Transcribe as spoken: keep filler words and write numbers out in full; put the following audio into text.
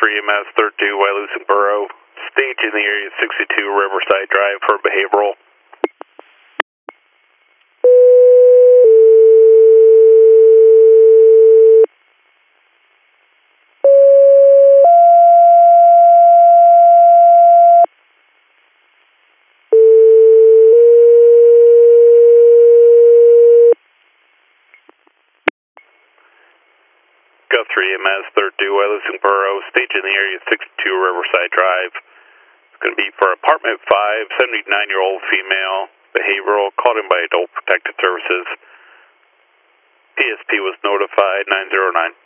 three M S, third due, Wyalusing Borough. Stage in the area sixty-two Riverside Drive for behavioral. Go three M S, third due, Wyalusing Borough. Stage in the area sixty-two Riverside Drive. It's going to be for apartment five, seventy-nine-year-old female, behavioral, called in by Adult Protective Services. P S P was notified, nine zero nine.